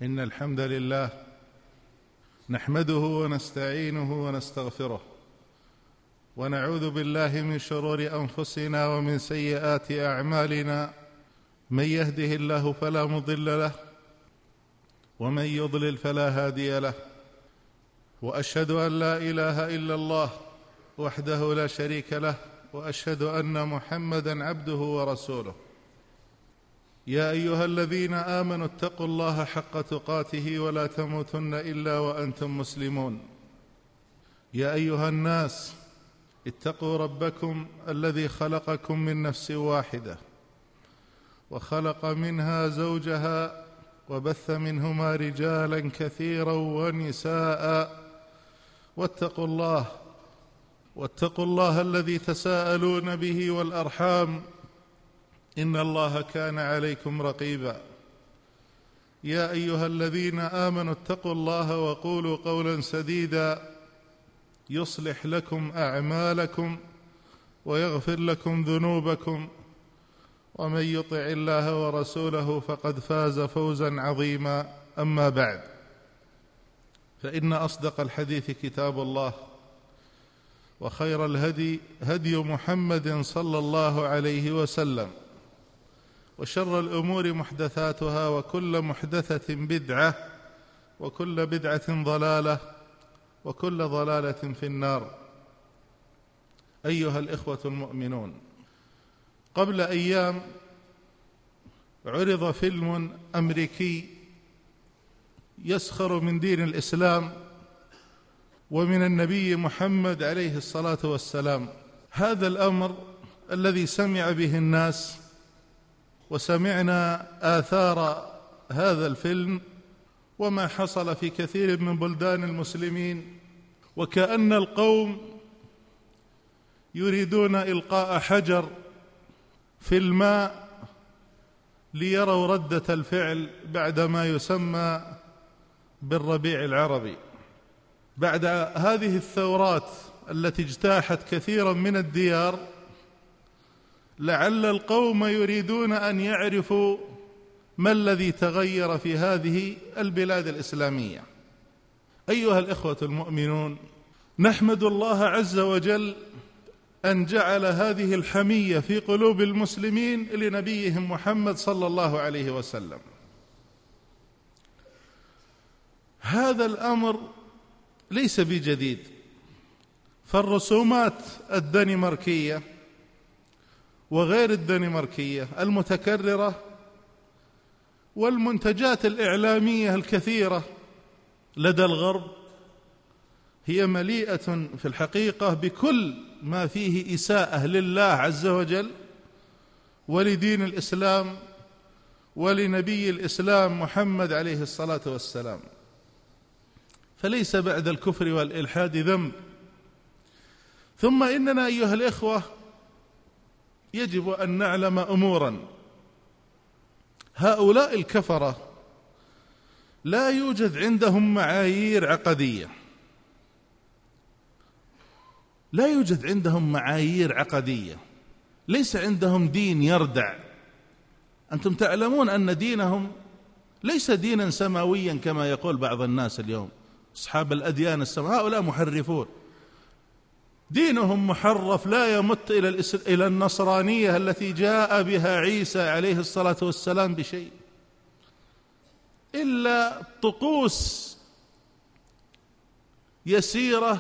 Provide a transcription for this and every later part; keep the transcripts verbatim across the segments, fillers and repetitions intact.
إن الحمد لله نحمده ونستعينه ونستغفره، ونعوذ بالله من شرور أنفسنا ومن سيئات أعمالنا. من يهده الله فلا مضل له، ومن يضلل فلا هادي له. وأشهد أن لا إله إلا الله وحده لا شريك له، وأشهد أن محمدًا عبده ورسوله. يا أيها الذين آمنوا اتقوا الله حق تقاته ولا تموتن إلا وأنتم مسلمون. يا أيها الناس اتقوا ربكم الذي خلقكم من نفس واحدة، وخلق منها زوجها، وبث منهما رجالا كثيرا ونساء. واتقوا الله واتقوا الله الذي تساءلون به والأرحام، إن الله كان عليكم رقيبا. يا أيها الذين آمنوا اتقوا الله وقولوا قولا سديدا يصلح لكم أعمالكم ويغفر لكم ذنوبكم، ومن يطع الله ورسوله فقد فاز فوزا عظيما. أما بعد، فإن أصدق الحديث كتاب الله، وخير الهدي هدي محمد صلى الله عليه وسلم، وشر الأمور محدثاتها، وكل محدثة بدعة، وكل بدعة ضلالة، وكل ضلالة في النار. أيها الإخوة المؤمنون، قبل أيام عرض فيلم أمريكي يسخر من دين الإسلام ومن النبي محمد عليه الصلاة والسلام. هذا الأمر الذي سمع به الناس، وسمعنا آثار هذا الفيلم وما حصل في كثير من بلدان المسلمين، وكأن القوم يريدون إلقاء حجر في الماء ليروا ردة الفعل بعد ما يسمى بالربيع العربي. بعد هذه الثورات التي اجتاحت كثيرا من الديار، لعل القوم يريدون أن يعرفوا ما الذي تغير في هذه البلاد الإسلامية. أيها الإخوة المؤمنون، نحمد الله عز وجل أن جعل هذه الحمية في قلوب المسلمين لنبيهم محمد صلى الله عليه وسلم. هذا الأمر ليس بجديد، فالرسومات الدنماركية وغير الدنماركية المتكررة والمنتجات الإعلامية الكثيرة لدى الغرب هي مليئة في الحقيقة بكل ما فيه إساءة لله عز وجل ولدين الإسلام ولنبي الإسلام محمد عليه الصلاة والسلام. فليس بعد الكفر والإلحاد ذنب. ثم إننا أيها الإخوة يجب أن نعلم أمورا. هؤلاء الكفرة لا يوجد عندهم معايير عقدية، لا يوجد عندهم معايير عقدية، ليس عندهم دين يردع. أنتم تعلمون أن دينهم ليس دينا سماويا كما يقول بعض الناس اليوم، أصحاب الأديان السماوية، هؤلاء محرفون. دينهم محرف، لا يمت إلى النصرانية التي جاء بها عيسى عليه الصلاة والسلام بشيء إلا طقوس يسيرة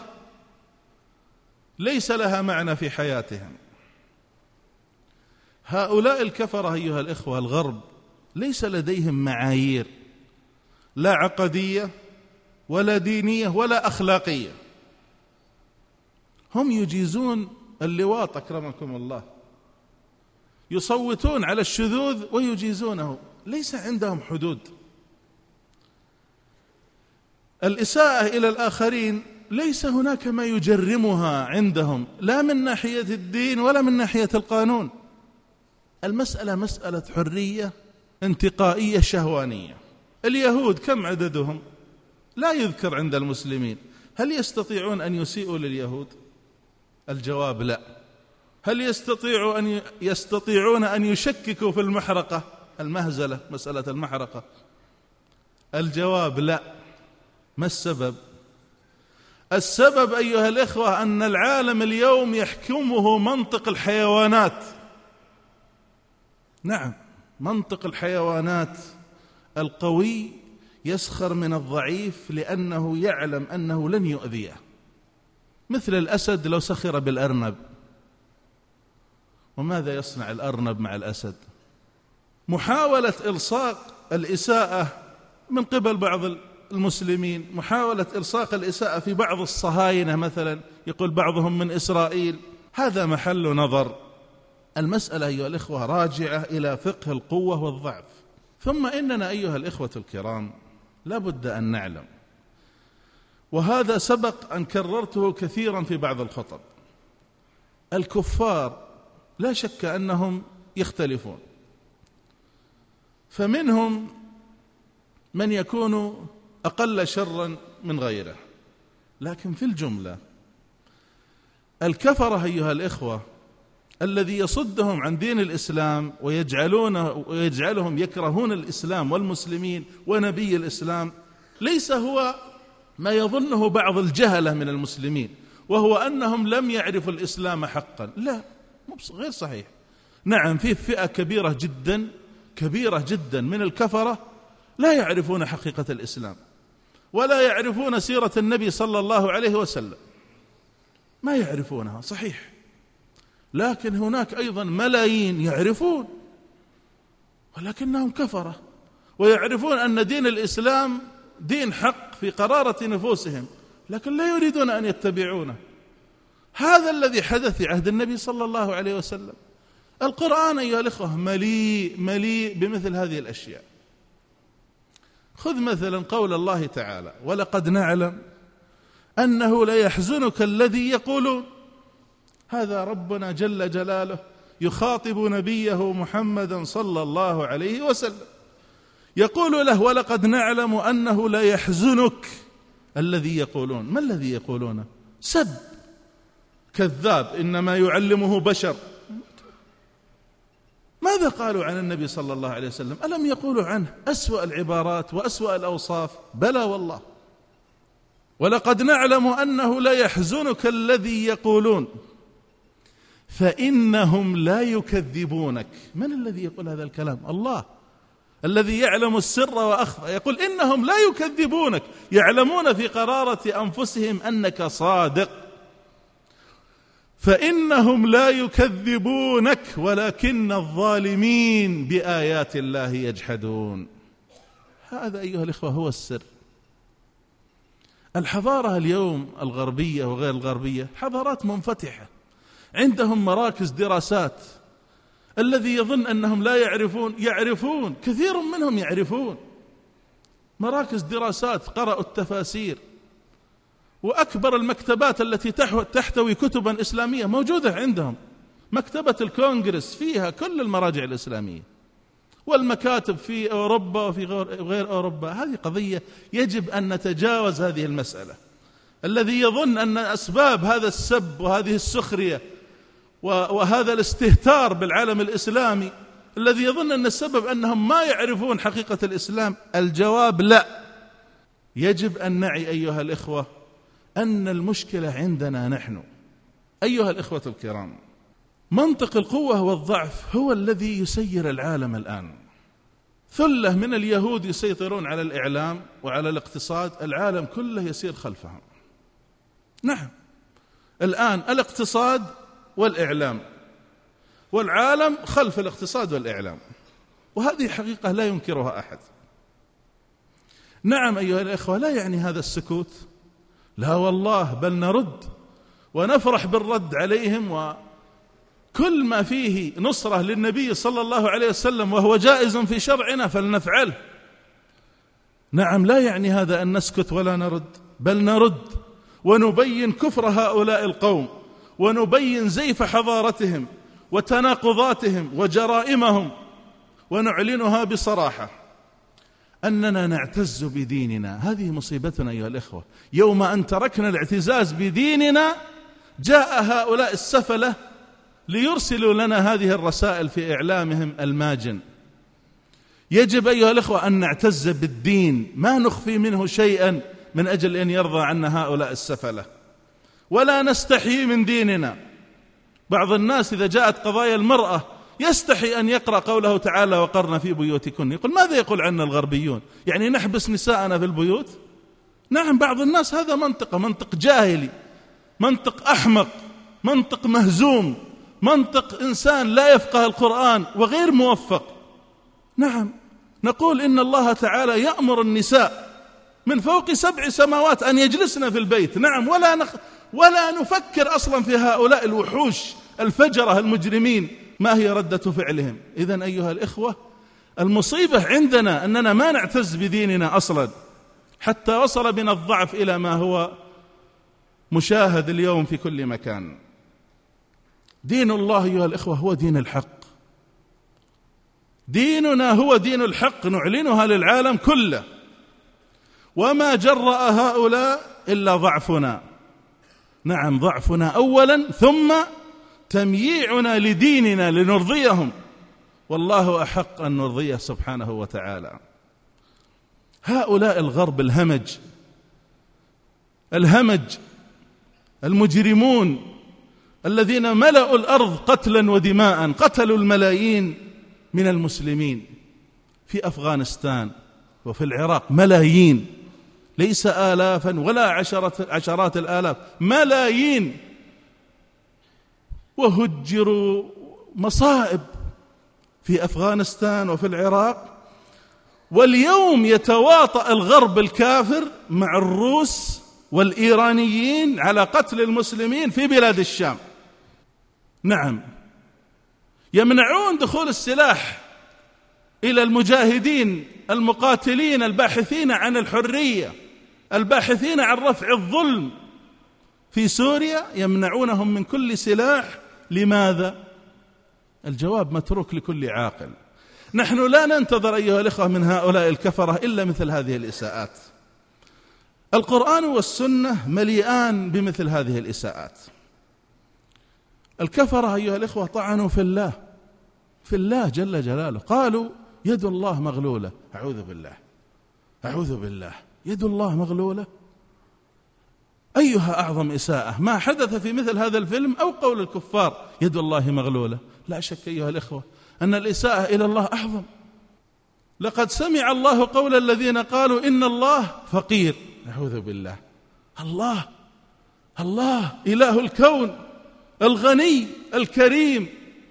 ليس لها معنى في حياتهم. هؤلاء الكفرة أيها الإخوة الغرب ليس لديهم معايير، لا عقدية ولا دينية ولا أخلاقية. هم يجيزون اللواط أكرمكم الله، يصوتون على الشذوذ ويجيزونه، ليس عندهم حدود. الإساءة إلى الآخرين ليس هناك ما يجرمها عندهم، لا من ناحية الدين ولا من ناحية القانون. المسألة مسألة حرية انتقائية شهوانية. اليهود كم عددهم؟ لا يذكر عند المسلمين. هل يستطيعون أن يسيئوا لليهود؟ الجواب لا. هل يستطيعوا أن يستطيعون أن يشككوا في المحرقة، المهزلة، مسألة المحرقة؟ الجواب لا. ما السبب؟ السبب أيها الإخوة أن العالم اليوم يحكمه منطق الحيوانات. نعم، منطق الحيوانات. القوي يسخر من الضعيف لأنه يعلم أنه لن يؤذيه، مثل الأسد لو سخر بالأرنب. وماذا يصنع الأرنب مع الأسد؟ محاولة إلصاق الإساءة من قبل بعض المسلمين، محاولة إلصاق الإساءة في بعض الصهاينة مثلا، يقول بعضهم من إسرائيل، هذا محل نظر. المسألة أيها الإخوة راجعة إلى فقه القوة والضعف. ثم إننا أيها الإخوة الكرام لا بد أن نعلم، وهذا سبق أن كررته كثيرا في بعض الخطب، الكفار لا شك أنهم يختلفون، فمنهم من يكون أقل شرا من غيره، لكن في الجملة الكفرة أيها الإخوة الذي يصدهم عن دين الإسلام ويجعلونه ويجعلهم يكرهون الإسلام والمسلمين ونبي الإسلام ليس هو ما يظنه بعض الجهلة من المسلمين، وهو أنهم لم يعرفوا الإسلام حقا. لا، غير صحيح. نعم، في فئة كبيرة جدا كبيرة جدا من الكفرة لا يعرفون حقيقة الإسلام ولا يعرفون سيرة النبي صلى الله عليه وسلم، ما يعرفونها صحيح، لكن هناك أيضا ملايين يعرفون ولكنهم كفرة، ويعرفون أن دين الإسلام دين حق في قرارة نفوسهم، لكن لا يريدون أن يتبعونه. هذا الذي حدث في عهد النبي صلى الله عليه وسلم. القرآن أيها الإخوة مليء مليء بمثل هذه الأشياء. خذ مثلا قول الله تعالى: ولقد نعلم أنه ليحزنك الذي يقولون. هذا ربنا جل جلاله يخاطب نبيه محمدا صلى الله عليه وسلم، يقول له: ولقد نعلم أنه ليحزنك الذي يقولون. ما الذي يقولونه؟ سب، كذاب، إنما يعلمه بشر. ماذا قالوا عن النبي صلى الله عليه وسلم؟ ألم يقولوا عنه أسوأ العبارات وأسوأ الأوصاف؟ بلى والله. ولقد نعلم أنه لا يحزنك الذي يقولون فإنهم لا يكذبونك. من الذي يقول هذا الكلام؟ الله الذي يعلم السر وأخفى، يقول إنهم لا يكذبونك، يعلمون في قرارة أنفسهم أنك صادق. فإنهم لا يكذبونك ولكن الظالمين بآيات الله يجحدون. هذا أيها الإخوة هو السر. الحضارة اليوم الغربية وغير الغربية حضارات منفتحة، عندهم مراكز دراسات. الذي يظن أنهم لا يعرفون، يعرفون، كثير منهم يعرفون. مراكز دراسات، قرأوا التفاسير، وأكبر المكتبات التي تحتوي كتبا إسلامية موجودة عندهم. مكتبة الكونغرس فيها كل المراجع الإسلامية، والمكاتب في أوروبا وفي غير أوروبا. هذه قضية يجب أن نتجاوز هذه المسألة. الذي يظن أن أسباب هذا السب وهذه السخرية وهذا الاستهتار بالعالم الإسلامي، الذي يظن أن السبب أنهم ما يعرفون حقيقة الإسلام، الجواب لا. يجب أن نعي أيها الإخوة أن المشكلة عندنا نحن. أيها الإخوة الكرام، منطق القوة والضعف هو الذي يسير العالم الآن. ثلة من اليهود يسيطرون على الإعلام وعلى الاقتصاد، العالم كله يسير خلفهم. نعم، الآن الاقتصاد والإعلام والعالم خلف الاقتصاد والإعلام، وهذه حقيقة لا ينكرها أحد. نعم أيها الإخوة، لا يعني هذا السكوت، لا والله، بل نرد ونفرح بالرد عليهم، وكل ما فيه نصرة للنبي صلى الله عليه وسلم وهو جائز في شرعنا فلنفعله. نعم، لا يعني هذا أن نسكت ولا نرد، بل نرد ونبين كفر هؤلاء القوم، ونبين زيف حضارتهم وتناقضاتهم وجرائمهم، ونعلنها بصراحة أننا نعتز بديننا. هذه مصيبتنا أيها الإخوة. يوم أن تركنا الاعتزاز بديننا جاء هؤلاء السفلة ليرسلوا لنا هذه الرسائل في إعلامهم الماجن. يجب أيها الإخوة أن نعتز بالدين، ما نخفي منه شيئا من أجل أن يرضى عنا هؤلاء السفلة، ولا نستحي من ديننا. بعض الناس إذا جاءت قضايا المرأة يستحي أن يقرأ قوله تعالى وقرن في بيوتكن، يقول ماذا يقول عنا الغربيون؟ يعني نحبس نساءنا في البيوت؟ نعم، بعض الناس هذا منطقة منطق جاهلي، منطق أحمق، منطق مهزوم، منطق إنسان لا يفقه القرآن وغير موفق. نعم، نقول إن الله تعالى يأمر النساء من فوق سبع سماوات أن يجلسن في البيت، نعم، ولا نخ ولا نفكر أصلا في هؤلاء الوحوش الفجرة المجرمين ما هي ردة فعلهم. إذن أيها الإخوة، المصيبة عندنا أننا ما نعتز بديننا أصلا، حتى وصل بنا الضعف إلى ما هو مشاهد اليوم في كل مكان. دين الله أيها الإخوة هو دين الحق، ديننا هو دين الحق نعلنها للعالم كله، وما جرأ هؤلاء إلا ضعفنا. نعم، ضعفنا أولا، ثم تمييعنا لديننا لنرضيهم، والله أحق أن نرضيه سبحانه وتعالى. هؤلاء الغرب الهمج الهمج المجرمون الذين ملأوا الأرض قتلا ودماء، قتلوا الملايين من المسلمين في أفغانستان وفي العراق، ملايين، ليس آلافا ولا عشرة عشرات الآلاف، ملايين، وهجروا مصائب في أفغانستان وفي العراق. واليوم يتواطأ الغرب الكافر مع الروس والإيرانيين على قتل المسلمين في بلاد الشام. نعم، يمنعون دخول السلاح إلى المجاهدين المقاتلين الباحثين عن الحرية، الباحثين عن رفع الظلم في سوريا، يمنعونهم من كل سلاح. لماذا؟ الجواب متروك لكل عاقل. نحن لا ننتظر أيها الإخوة من هؤلاء الكفرة إلا مثل هذه الإساءات. القرآن والسنة مليئان بمثل هذه الإساءات. الكفرة أيها الإخوة طعنوا في الله، في الله جل جلاله، قالوا يد الله مغلولة. أعوذ بالله، أعوذ بالله، يد الله مغلولة؟ أيها أعظم إساءة، ما حدث في مثل هذا الفيلم أو قول الكفار يد الله مغلولة؟ لا شك أيها الإخوة أن الإساءة إلى الله أعظم. لقد سمع الله قول الذين قالوا إن الله فقير. أعوذ بالله، الله الله إله الكون الغني الكريم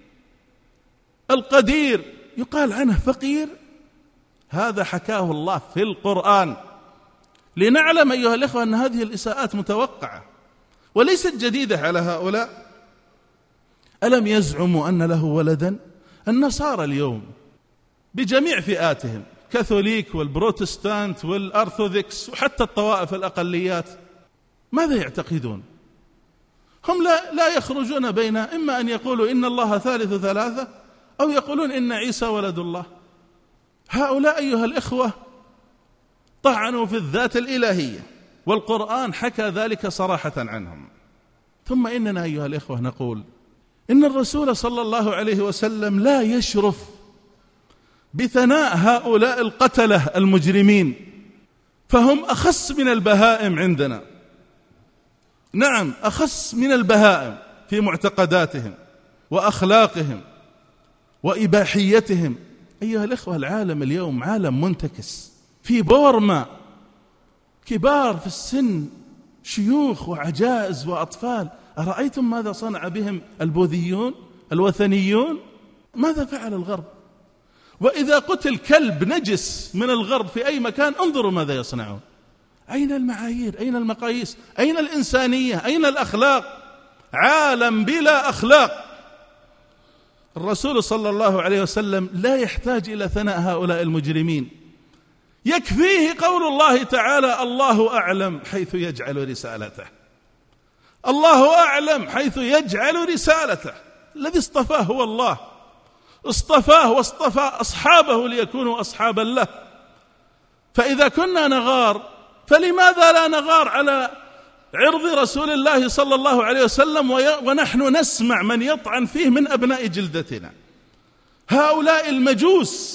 القدير يقال عنه فقير؟ هذا حكاه الله في القرآن، لنعلم أيها الإخوة أن هذه الإساءات متوقعة وليست جديدة على هؤلاء. ألم يزعموا أن له ولدا؟ النصارى اليوم بجميع فئاتهم، كاثوليك والبروتستانت والأرثوذكس وحتى الطوائف الأقليات، ماذا يعتقدون؟ هم لا, لا يخرجون بين إما أن يقولوا إن الله ثالث ثلاثة أو يقولون إن عيسى ولد الله. هؤلاء أيها الإخوة طعنوا في الذات الإلهية، والقرآن حكى ذلك صراحة عنهم. ثم إننا أيها الإخوة نقول إن الرسول صلى الله عليه وسلم لا يشرف بثناء هؤلاء القتلة المجرمين، فهم أخص من البهائم عندنا. نعم، أخص من البهائم في معتقداتهم وأخلاقهم وإباحيتهم. أيها الإخوة، العالم اليوم عالم منتكس، في بورما كبار في السن، شيوخ وعجائز وأطفال. أرأيتم ماذا صنع بهم البوذيون الوثنيون؟ ماذا فعل الغرب؟ وإذا قتل كلب نجس من الغرب في أي مكان انظروا ماذا يصنعون. أين المعايير؟ أين المقاييس؟ أين الإنسانية؟ أين الأخلاق؟ عالم بلا أخلاق. الرسول صلى الله عليه وسلم لا يحتاج إلى ثناء هؤلاء المجرمين، يكفيه قول الله تعالى الله أعلم حيث يجعل رسالته. الله أعلم حيث يجعل رسالته. الذي اصطفاه هو الله، اصطفاه واصطفى أصحابه ليكونوا أصحابا له. فإذا كنا نغار فلماذا لا نغار على عرض رسول الله صلى الله عليه وسلم ونحن نسمع من يطعن فيه من أبناء جلدتنا؟ هؤلاء المجوس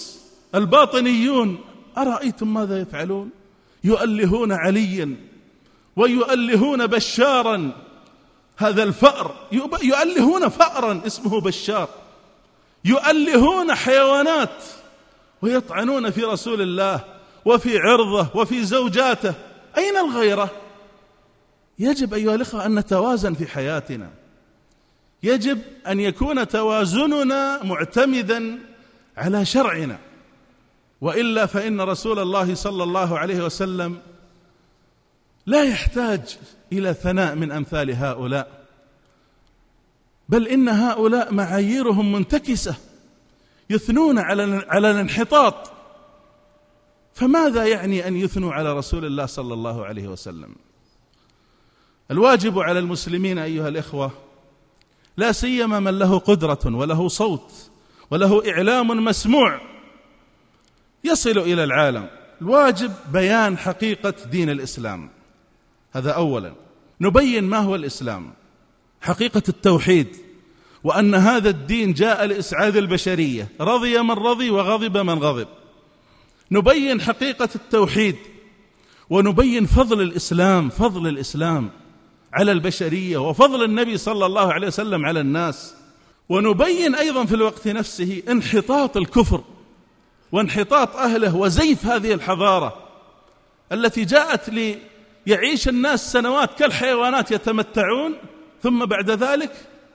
الباطنيون أرأيتم ماذا يفعلون؟ يؤلهون عليا ويؤلهون بشارا، هذا الفأر، يؤلهون فأرا اسمه بشار، يؤلهون حيوانات ويطعنون في رسول الله وفي عرضه وفي زوجاته. أين الغيرة؟ يجب أيها الأخوة أن نتوازن في حياتنا، يجب أن يكون توازننا معتمدا على شرعنا، وإلا فإن رسول الله صلى الله عليه وسلم لا يحتاج إلى ثناء من أمثال هؤلاء، بل إن هؤلاء معاييرهم منتكسة، يثنون على على الانحطاط، فماذا يعني أن يثنوا على رسول الله صلى الله عليه وسلم؟ الواجب على المسلمين أيها الإخوة، لا سيما من له قدرة وله صوت وله إعلام مسموع يصل إلى العالم، الواجب بيان حقيقة دين الإسلام. هذا أولا، نبين ما هو الإسلام، حقيقة التوحيد، وأن هذا الدين جاء لإسعاد البشرية، رضي من رضي وغضب من غضب. نبين حقيقة التوحيد، ونبين فضل الإسلام، فضل الإسلام على البشرية، وفضل النبي صلى الله عليه وسلم على الناس. ونبين أيضا في الوقت نفسه انحطاط الكفر وانحطاط أهله وزيف هذه الحضارة التي جاءت ليعيش الناس سنوات كالحيوانات يتمتعون، ثم بعد ذلك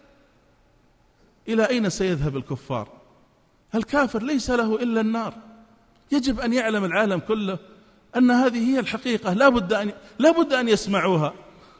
إلى أين سيذهب الكفار؟ الكافر ليس له إلا النار. يجب أن يعلم العالم كله أن هذه هي الحقيقة، لا بد أن, لا بد أن يسمعوها.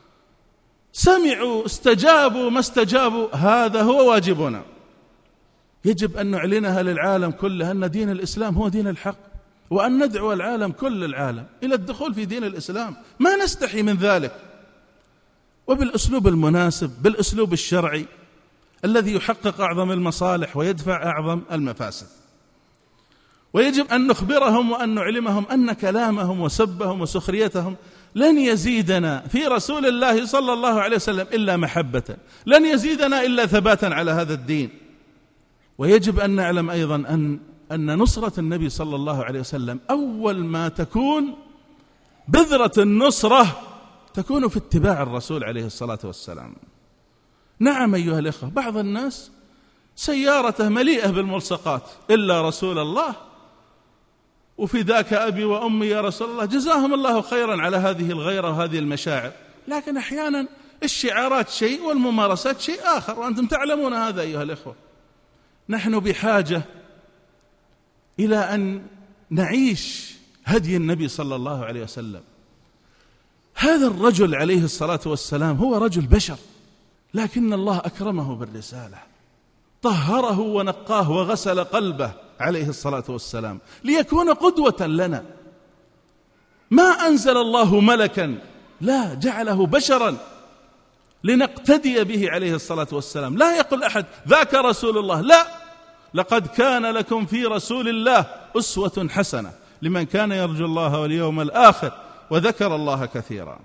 سمعوا استجابوا ما استجابوا، هذا هو واجبنا. يجب أن نعلنها للعالم كله أن دين الإسلام هو دين الحق، وأن ندعو العالم كل العالم إلى الدخول في دين الإسلام، ما نستحي من ذلك، وبالأسلوب المناسب، بالأسلوب الشرعي الذي يحقق أعظم المصالح ويدفع أعظم المفاسد. ويجب أن نخبرهم وأن نعلمهم أن كلامهم وسبهم وسخريتهم لن يزيدنا في رسول الله صلى الله عليه وسلم إلا محبة، لن يزيدنا إلا ثباتا على هذا الدين. ويجب أن نعلم أيضا أن أن نصرة النبي صلى الله عليه وسلم أول ما تكون بذرة النصرة تكون في اتباع الرسول عليه الصلاة والسلام. نعم أيها الأخوة، بعض الناس سيارته مليئة بالملصقات إلا رسول الله، وفي ذاك أبي وأمي يا رسول الله، جزاهم الله خيرا على هذه الغيرة وهذه المشاعر، لكن أحيانا الشعارات شيء والممارسات شيء آخر، وأنتم تعلمون هذا أيها الأخوة. نحن بحاجة إلى أن نعيش هدي النبي صلى الله عليه وسلم. هذا الرجل عليه الصلاة والسلام هو رجل بشر، لكن الله أكرمه بالرسالة، طهره ونقاه وغسل قلبه عليه الصلاة والسلام ليكون قدوة لنا. ما أنزل الله ملكا، لا، جعله بشرا لنقتدي به عليه الصلاة والسلام. لا يقول أحد ذاك رسول الله، لا، لقد كان لكم في رسول الله أسوة حسنة لمن كان يرجو الله واليوم الآخر وذكر الله كثيرا.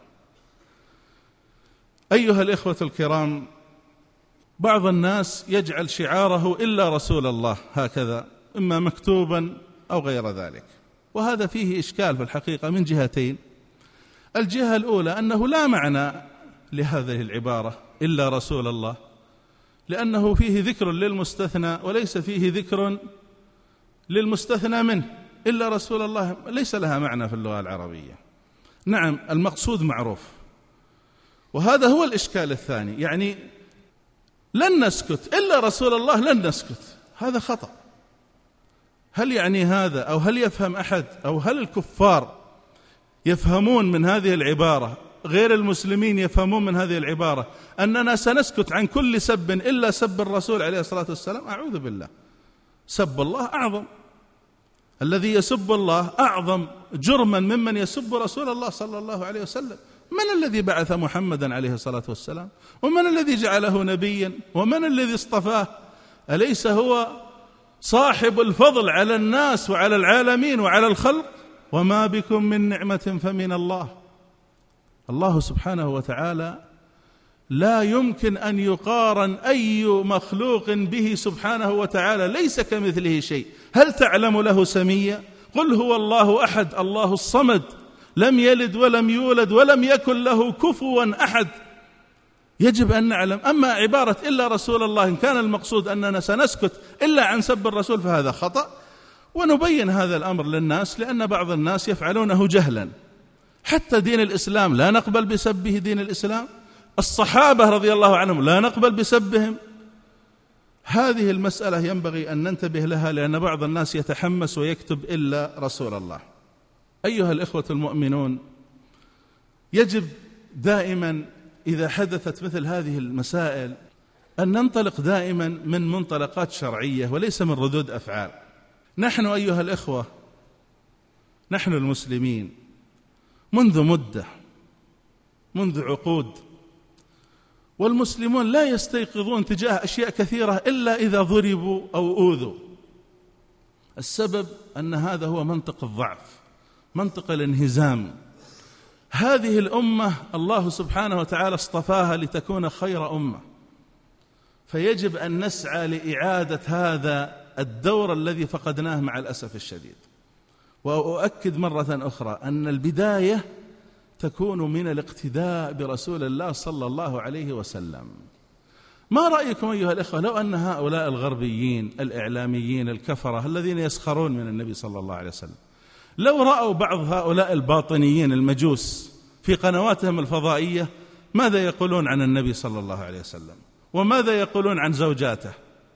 أيها الإخوة الكرام، بعض الناس يجعل شعاره إلا رسول الله هكذا، إما مكتوبا أو غير ذلك، وهذا فيه إشكال في الحقيقة من جهتين. الجهة الأولى أنه لا معنى لهذه العبارة إلا رسول الله، لأنه فيه ذكر للمستثنى وليس فيه ذكر للمستثنى منه. إلا رسول الله ليس لها معنى في اللغة العربية. نعم، المقصود معروف، وهذا هو الإشكال الثاني، يعني لن نسكت إلا رسول الله، لن نسكت، هذا خطأ. هل يعني هذا، أو هل يفهم أحد، أو هل الكفار يفهمون من هذه العبارة، غير المسلمين يفهمون من هذه العبارة أننا سنسكت عن كل سب إلا سب الرسول عليه الصلاة والسلام؟ أعوذ بالله، سب الله أعظم، الذي يسب الله أعظم جرما ممن يسب رسول الله صلى الله عليه وسلم. من الذي بعث محمدا عليه الصلاة والسلام؟ ومن الذي جعله نبيا؟ ومن الذي اصطفاه؟ أليس هو صاحب الفضل على الناس وعلى العالمين وعلى الخلق؟ وما بكم من نعمة فمن الله. الله سبحانه وتعالى لا يمكن أن يقارن أي مخلوق به سبحانه وتعالى، ليس كمثله شيء. هل تعلم له سميا؟ قل هو الله أحد الله الصمد لم يلد ولم يولد ولم يكن له كفوا أحد. يجب أن نعلم. أما عبارة إلا رسول الله، إن كان المقصود أننا سنسكت إلا عن سب الرسول فهذا خطأ، ونبين هذا الأمر للناس، لأن بعض الناس يفعلونه جهلا. حتى دين الإسلام لا نقبل بسبه، دين الإسلام الصحابة رضي الله عنهم لا نقبل بسبهم. هذه المسألة ينبغي أن ننتبه لها، لأن بعض الناس يتحمس ويكتب إلا رسول الله. أيها الإخوة المؤمنون، يجب دائما إذا حدثت مثل هذه المسائل أن ننطلق دائما من منطلقات شرعية وليس من ردود أفعال. نحن أيها الإخوة، نحن المسلمين منذ مدة، منذ عقود، والمسلمون لا يستيقظون تجاه أشياء كثيرة إلا إذا ضربوا أو أوذوا. السبب أن هذا هو منطق الضعف، منطق الانهزام. هذه الأمة الله سبحانه وتعالى اصطفاها لتكون خير أمة، فيجب أن نسعى لإعادة هذا الدور الذي فقدناه مع الأسف الشديد. وأؤكد مرة أخرى أن البداية تكون من الاقتداء برسول الله صلى الله عليه وسلم. ما رأيكم أيها الأخوة لو أن هؤلاء الغربيين الإعلاميين الكفرة الذين يسخرون من النبي صلى الله عليه وسلم، لو رأوا بعض هؤلاء الباطنيين المجوس في قنواتهم الفضائية ماذا يقولون عن النبي صلى الله عليه وسلم، وماذا يقولون عن زوجاته؟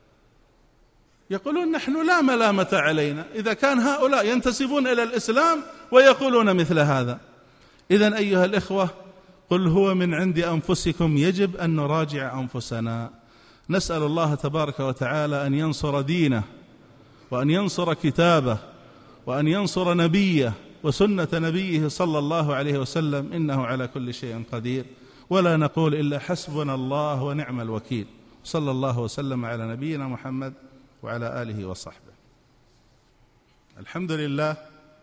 يقولون نحن لا ملامة علينا. إذا كان هؤلاء ينتسبون إلى الإسلام ويقولون مثل هذا، إذن أيها الإخوة قل هو من عند أنفسكم، يجب أن نراجع أنفسنا. نسأل الله تبارك وتعالى أن ينصر دينه، وأن ينصر كتابه، وأن ينصر نبيه وسنة نبيه صلى الله عليه وسلم، إنه على كل شيء قدير. ولا نقول إلا حسبنا الله ونعم الوكيل. صلى الله وسلم على نبينا محمد وعلى آله وصحبه. الحمد لله،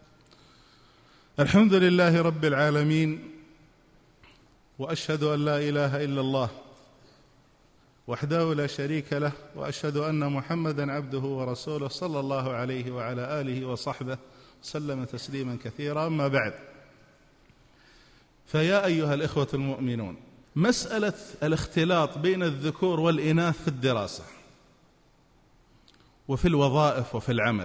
الحمد لله رب العالمين، وأشهد أن لا إله إلا الله وحده لا شريك له، وأشهد أن محمدا عبده ورسوله صلى الله عليه وعلى آله وصحبه وسلم تسليما كثيرا. أما بعد، فيا أيها الإخوة المؤمنون، مسألة الاختلاط بين الذكور والإناث في الدراسة وفي الوظائف وفي العمل،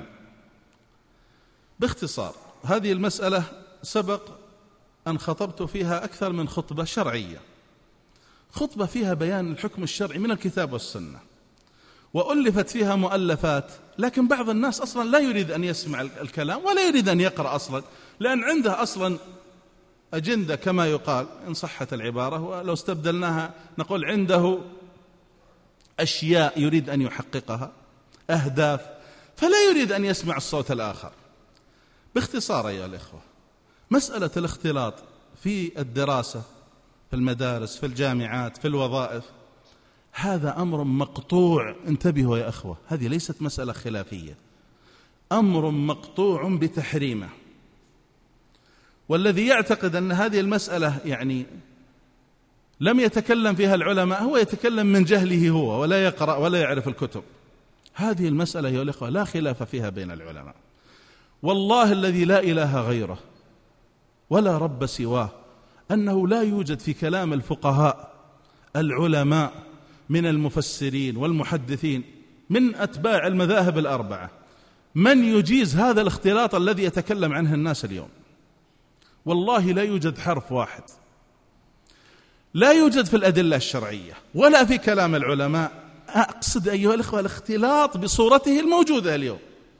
باختصار هذه المسألة سبق أن خطبت فيها أكثر من خطبة شرعية، خطبة فيها بيان الحكم الشرعي من الكتاب والسنة، وألفت فيها مؤلفات، لكن بعض الناس أصلا لا يريد أن يسمع الكلام ولا يريد أن يقرأ أصلا، لأن عنده أصلا أجندة كما يقال إن صحت العبارة، ولو استبدلناها نقول عنده أشياء يريد أن يحققها، أهداف، فلا يريد أن يسمع الصوت الآخر. باختصار أيها الإخوة، مسألة الاختلاط في الدراسة، في المدارس، في الجامعات، في الوظائف، هذا أمر مقطوع. انتبهوا يا أخوة، هذه ليست مسألة خلافية، أمر مقطوع بتحريمه. والذي يعتقد أن هذه المسألة يعني لم يتكلم فيها العلماء هو يتكلم من جهله هو، ولا يقرأ ولا يعرف الكتب. هذه المسألة يا الإخوة لا خلاف فيها بين العلماء، والله الذي لا إله غيره ولا رب سواه، أنه لا يوجد في كلام الفقهاء العلماء من المفسرين والمحدثين من أتباع المذاهب الأربعة من يجيز هذا الاختلاط الذي يتكلم عنه الناس اليوم. والله لا يوجد حرف واحد، لا يوجد في الأدلة الشرعية ولا في كلام العلماء. أقصد أيها الأخوة الاختلاط بصورته الموجودة اليوم.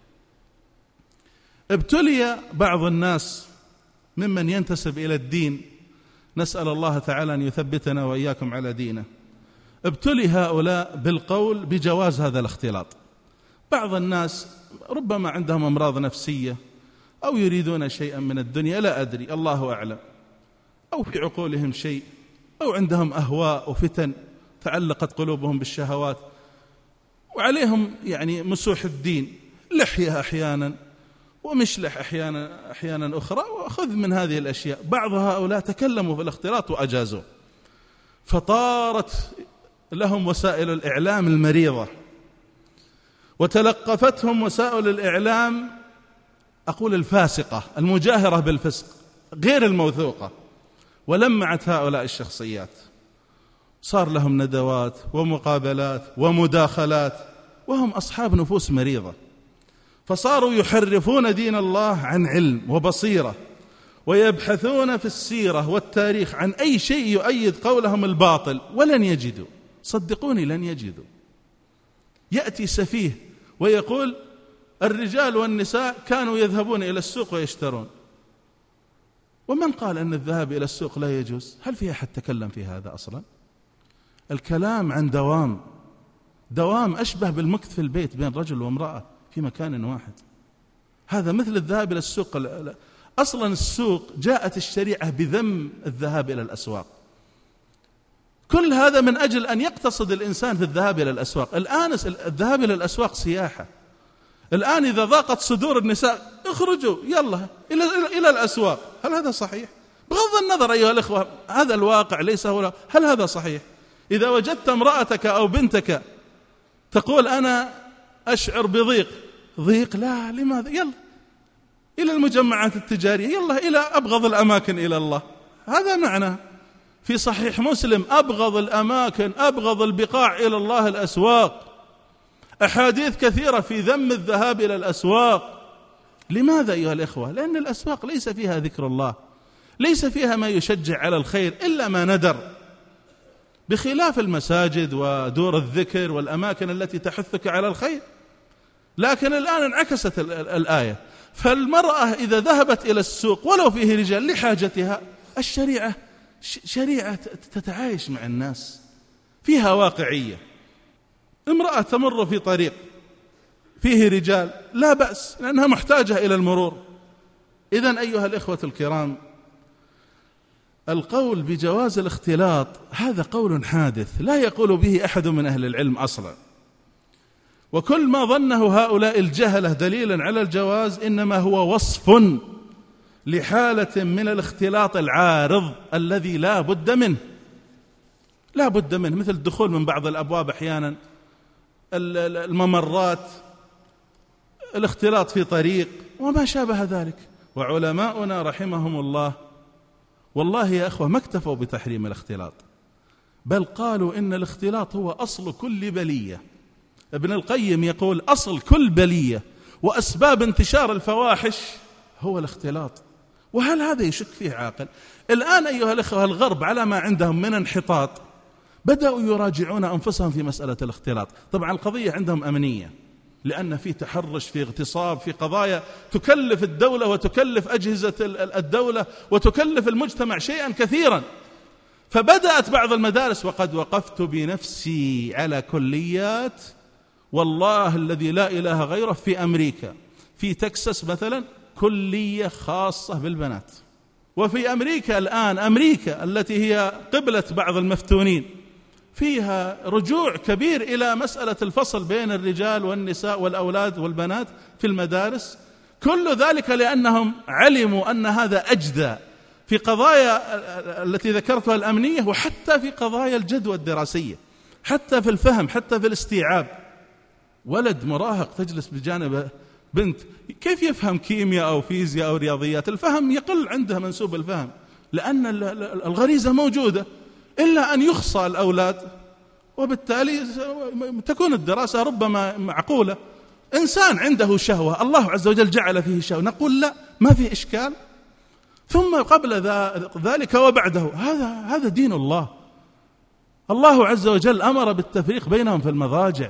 ابتلي بعض الناس ممن ينتسب إلى الدين، نسأل الله تعالى أن يثبتنا وإياكم على دينه، ابتلي هؤلاء بالقول بجواز هذا الاختلاط. بعض الناس ربما عندهم أمراض نفسية أو يريدون شيئا من الدنيا، لا أدري، الله أعلم، أو في عقولهم شيء، أو عندهم أهواء وفتن تعلقت قلوبهم بالشهوات، وعليهم يعني مسوح الدين، لحية أحيانا ومشلح أحيانا, أحيانا أخرى، وأخذ من هذه الأشياء. بعض هؤلاء تكلموا في الاختلاط وأجازوه، فطارت لهم وسائل الإعلام المريضة، وتلقفتهم وسائل الإعلام أقول الفاسقة المجاهرة بالفسق غير الموثوقة، ولمعت هؤلاء الشخصيات، صار لهم ندوات ومقابلات ومداخلات وهم أصحاب نفوس مريضة، فصاروا يحرفون دين الله عن علم وبصيرة، ويبحثون في السيرة والتاريخ عن أي شيء يؤيد قولهم الباطل، ولن يجدوا، صدقوني لن يجدوا. يأتي سفيه ويقول الرجال والنساء كانوا يذهبون إلى السوق ويشترون. ومن قال أن الذهاب إلى السوق لا يجوز؟ هل في أحد تكلم في هذا أصلا؟ الكلام عن دوام دوام أشبه بالمكث في البيت بين رجل وامرأة في مكان واحد. هذا مثل الذهاب إلى السوق. أصلا السوق جاءت الشريعة بذم الذهاب إلى الأسواق. كل هذا من أجل أن يقتصد الإنسان في الذهاب إلى الأسواق. الآن الذهاب إلى الأسواق سياحة. الآن إذا ضاقت صدور النساء اخرجوا يلا إلى, إلى الأسواق. هل هذا صحيح؟ بغض النظر أيها الأخوة، هذا الواقع ليس هو. هل هذا صحيح؟ إذا وجدت امرأتك أو بنتك تقول أنا أشعر بضيق، ضيق لا، لماذا؟ يلا إلى المجمعات التجارية، يلا إلى أبغض الأماكن إلى الله. هذا معنى في صحيح مسلم أبغض الأماكن أبغض البقاع إلى الله الأسواق. أحاديث كثيرة في ذم الذهاب إلى الأسواق. لماذا أيها الإخوة؟ لأن الأسواق ليس فيها ذكر الله، ليس فيها ما يشجع على الخير إلا ما ندر، بخلاف المساجد ودور الذكر والأماكن التي تحثك على الخير. لكن الآن انعكست الآية، فالمرأة إذا ذهبت إلى السوق ولو فيه رجال لحاجتها، الشريعة شريعة تتعايش مع الناس، فيها واقعية. امرأة تمر في طريق فيه رجال لا بأس، لأنها محتاجة إلى المرور. إذن أيها الإخوة الكرام، القول بجواز الاختلاط هذا قول حادث لا يقول به أحد من أهل العلم أصلا، وكل ما ظنه هؤلاء الجهلة دليلا على الجواز إنما هو وصف لحالة من الاختلاط العارض الذي لا بد منه لا بد منه مثل الدخول من بعض الأبواب أحيانا، الممرات، الاختلاط في طريق وما شابه ذلك. وعلماؤنا رحمهم الله والله يا أخوة ما اكتفوا بتحريم الاختلاط، بل قالوا إن الاختلاط هو أصل كل بلية. ابن القيم يقول أصل كل بلية وأسباب انتشار الفواحش هو الاختلاط. وهل هذا يشك فيه عاقل؟ الآن أيها الأخوة الغرب على ما عندهم من انحطاط بدأوا يراجعون أنفسهم في مسألة الاختلاط. طبعا القضية عندهم أمنية، لأن في تحرش، في اغتصاب، في قضايا تكلف الدولة وتكلف أجهزة الدولة وتكلف المجتمع شيئا كثيرا. فبدأت بعض المدارس، وقد وقفت بنفسي على كليات والله الذي لا إله غيره في أمريكا، في تكساس مثلا كلية خاصة بالبنات. وفي أمريكا الآن، أمريكا التي هي قبلة بعض المفتونين، فيها رجوع كبير إلى مسألة الفصل بين الرجال والنساء والأولاد والبنات في المدارس. كل ذلك لأنهم علموا أن هذا أجدى في قضايا التي ذكرتها الأمنية، وحتى في قضايا الجدوى الدراسية، حتى في الفهم، حتى في الاستيعاب. ولد مراهق تجلس بجانب بنت، كيف يفهم كيمياء أو فيزياء أو رياضيات؟ الفهم يقل عنده منسوب الفهم، لأن الغريزة موجودة، إلا أن يخصى الأولاد، وبالتالي تكون الدراسة ربما معقولة. إنسان عنده شهوة الله عز وجل جعل فيه شهوة، نقول لا، ما في إشكال. ثم قبل ذلك وبعده، هذا هذا دين الله. الله عز وجل أمر بالتفريق بينهم في المضاجع،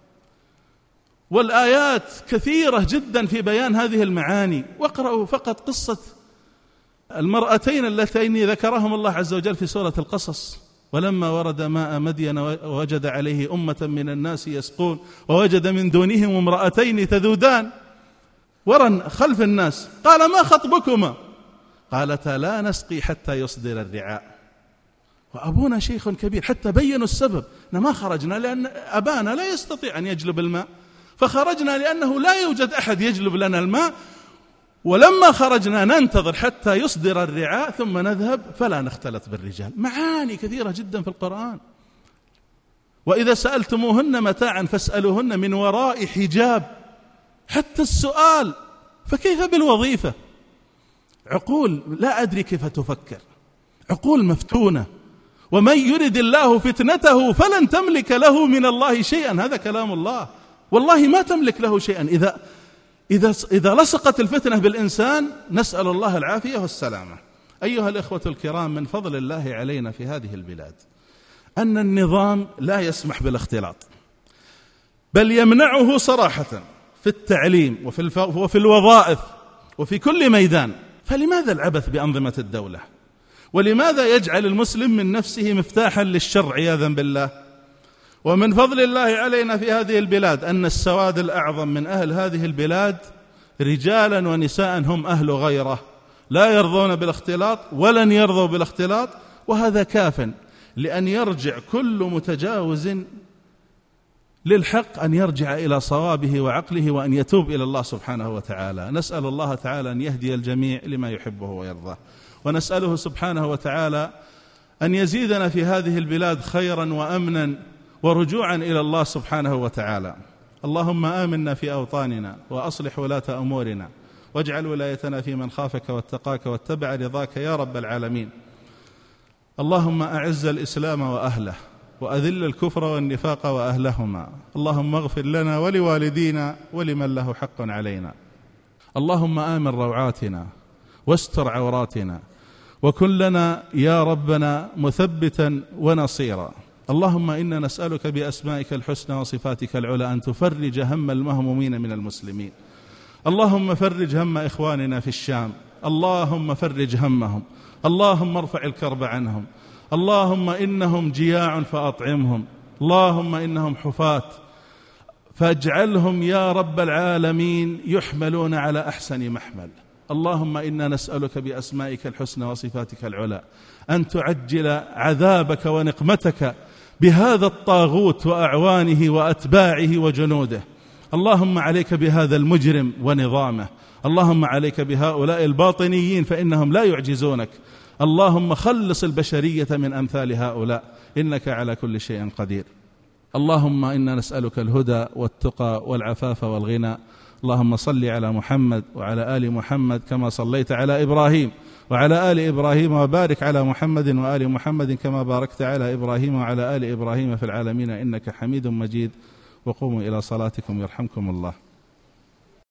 والآيات كثيرة جدا في بيان هذه المعاني. واقرأوا فقط قصة المرأتين اللتين ذكرهم الله عز وجل في سورة القصص: ولما ورد ماء مدين ووجد عليه أمة من الناس يسقون ووجد من دونهم امرأتين تذودان. ورا خلف الناس، قال ما خطبكما؟ قالتا لا نسقي حتى يصدر الرعاء وأبونا شيخ كبير. حتى بينوا السبب، ما خرجنا لأن أبانا لا يستطيع أن يجلب الماء، فخرجنا لأنه لا يوجد أحد يجلب لنا الماء، ولما خرجنا ننتظر حتى يصدر الرعاء ثم نذهب فلا نختلط بالرجال. معاني كثيرة جدا في القرآن. وإذا سألتموهن متاعا فاسألوهن من وراء حجاب. حتى السؤال، فكيف بالوظيفة؟ عقول لا أدري كيف تفكر، عقول مفتونة. ومن يرد الله فتنته فلن تملك له من الله شيئا. هذا كلام الله، والله ما تملك له شيئا. إذا إذا إذا لصقت الفتنة بالإنسان نسأل الله العافية والسلامة. أيها الإخوة الكرام، من فضل الله علينا في هذه البلاد أن النظام لا يسمح بالاختلاط، بل يمنعه صراحة في التعليم وفي الف... وفي الوظائف وفي كل ميدان. فلماذا العبث بأنظمة الدولة؟ ولماذا يجعل المسلم من نفسه مفتاحا للشر عياذا بالله؟ ومن فضل الله علينا في هذه البلاد أن السواد الأعظم من أهل هذه البلاد رجالا ونساء هم أهل غيره، لا يرضون بالاختلاط ولن يرضوا بالاختلاط. وهذا كاف لأن يرجع كل متجاوز للحق أن يرجع إلى صوابه وعقله وأن يتوب إلى الله سبحانه وتعالى. نسأل الله تعالى أن يهدي الجميع لما يحبه ويرضاه، ونسأله سبحانه وتعالى أن يزيدنا في هذه البلاد خيرا وأمنا ورجوعا إلى الله سبحانه وتعالى. اللهم آمنا في أوطاننا وأصلح ولاة أمورنا، واجعل ولايتنا في من خافك واتقاك واتبع رضاك يا رب العالمين. اللهم أعز الإسلام وأهله، وأذل الكفر والنفاق وأهلهما. اللهم اغفر لنا ولوالدينا ولمن له حق علينا. اللهم آمن روعاتنا واستر عوراتنا، وكن لنا يا ربنا مثبتا ونصيرا. اللهم إنا نسألك بأسمائك الحسنى وصفاتك العلى أن تفرج هم المهمومين من المسلمين. اللهم فرج هم إخواننا في الشام، اللهم فرج همهم، اللهم ارفع الكرب عنهم. اللهم إنهم جياع فأطعمهم، اللهم إنهم حفاة فاجعلهم يا رب العالمين يحملون على أحسن محمل. اللهم إنا نسألك بأسمائك الحسنى وصفاتك العلى أن تعجل عذابك ونقمتك بهذا الطاغوت وأعوانه وأتباعه وجنوده. اللهم عليك بهذا المجرم ونظامه، اللهم عليك بهؤلاء الباطنيين فإنهم لا يعجزونك. اللهم خلص البشرية من أمثال هؤلاء، إنك على كل شيء قدير. اللهم إنا نسألك الهدى والتقى والعفاف والغنى. اللهم صل على محمد وعلى آل محمد كما صليت على إبراهيم وعلى آل إبراهيم، وبارك على محمد وآل محمد كما باركت على إبراهيم وعلى آل إبراهيم في العالمين إنك حميد مجيد. وقوموا إلى صلاتكم يرحمكم الله.